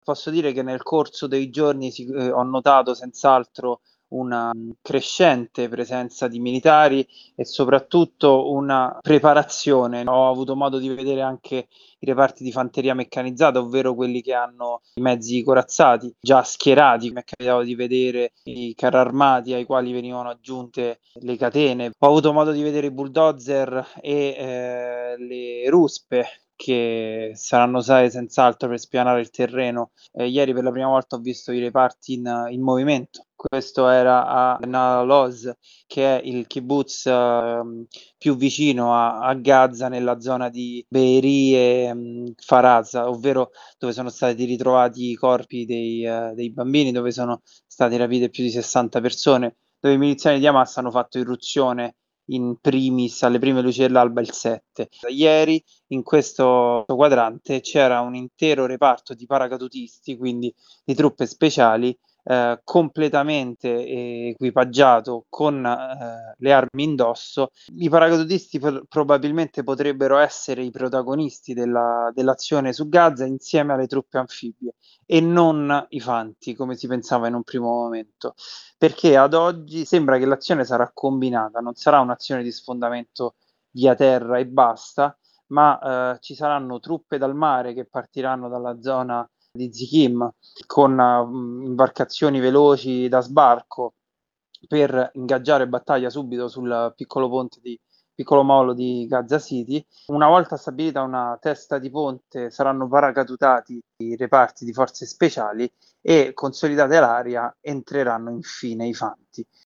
Posso dire che nel corso dei giorni ho notato senz'altro una crescente presenza di militari e soprattutto una preparazione. Ho avuto modo di vedere anche i reparti di fanteria meccanizzata, ovvero quelli che hanno i mezzi corazzati già schierati. Mi è capitato di vedere i carri armati ai quali venivano aggiunte le catene. Ho avuto modo di vedere i bulldozer e le ruspe che saranno usate senz'altro per spianare il terreno. Ieri per la prima volta ho visto i reparti in movimento. Questo era a Naloz, che è il kibbutz più vicino a Gaza, nella zona di Be'eri e Faraza, ovvero dove sono stati ritrovati i corpi dei bambini, dove sono state rapite più di 60 persone, dove i miliziani di Hamas hanno fatto irruzione in primis alle prime luci dell'alba il 7. Ieri in questo quadrante c'era un intero reparto di paracadutisti, quindi di truppe speciali, completamente equipaggiato con le armi indosso. I paracadutisti probabilmente potrebbero essere i protagonisti dell'azione su Gaza insieme alle truppe anfibie e non i fanti, come si pensava in un primo momento, perché ad oggi sembra che l'azione sarà combinata, non sarà un'azione di sfondamento via terra e basta, ma ci saranno truppe dal mare che partiranno dalla zona di Zichim con imbarcazioni veloci da sbarco per ingaggiare battaglia subito sul piccolo ponte di piccolo molo di Gaza City. Una volta stabilita una testa di ponte saranno paracadutati i reparti di forze speciali e consolidate l'area entreranno infine i fanti.